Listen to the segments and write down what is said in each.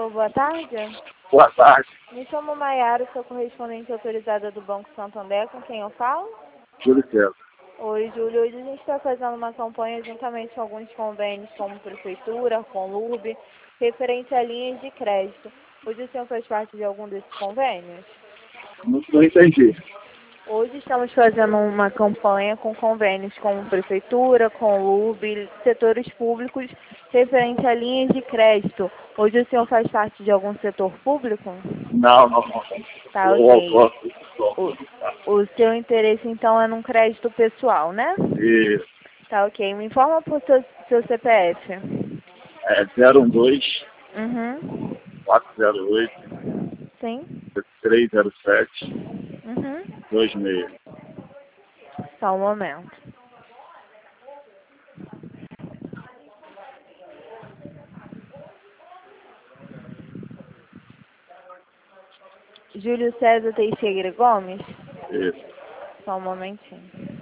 Alô, boa tarde. Boa tarde, Me chamo Maiara, sou correspondente autorizada do Banco Santander, com quem eu falo? Júlio César. Oi, Júlio. Hoje a gente está fazendo uma campanha juntamente com alguns convênios, como Prefeitura, com LURB, referente a linhas de crédito. Hoje o senhor faz parte de algum desses convênios? Não entendi. Hoje estamos fazendo uma campanha com convênios como Prefeitura, com LURB, setores públicos, referente a linhas de crédito. Hoje o senhor faz parte de algum setor público? Não. Tá, ok. O seu interesse, então, é num crédito pessoal, né? E Tá, ok. Me informa por seu CPF. é 012 Uhum. 408 Sim. 307 Uhum. 26. Só um momento. Júlio César Teixeira Gomes? Isso. Só um momentinho.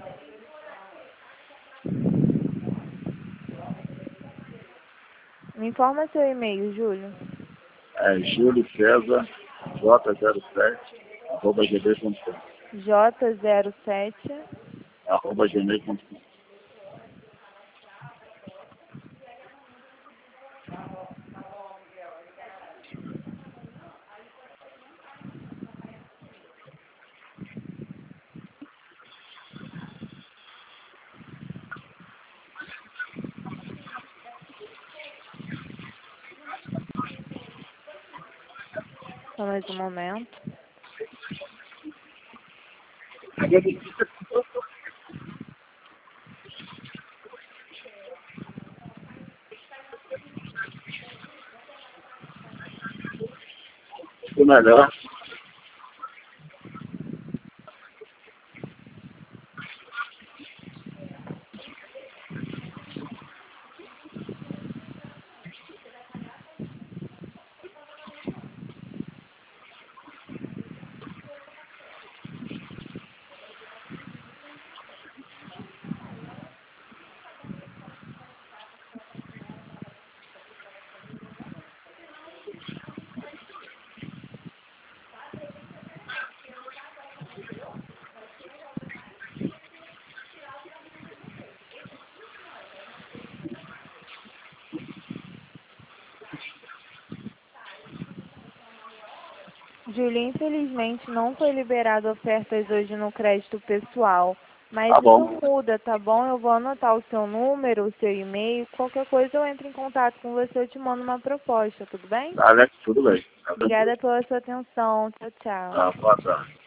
Me informa seu e-mail, Júlio. É Júlio César J07 @gmail.com. J07. @gmail.com. Só mais um momento. O melhor. Júlio, infelizmente não foi liberado ofertas hoje no crédito pessoal, mas Tá isso bom. muda, tá bom? Eu vou anotar o seu número, o seu e-mail, qualquer coisa eu entro em contato com você, eu te mando uma proposta, tudo bem? Alex, tudo bem. Tá tranquilo. Obrigada pela sua atenção, tchau, tchau. Boa tarde.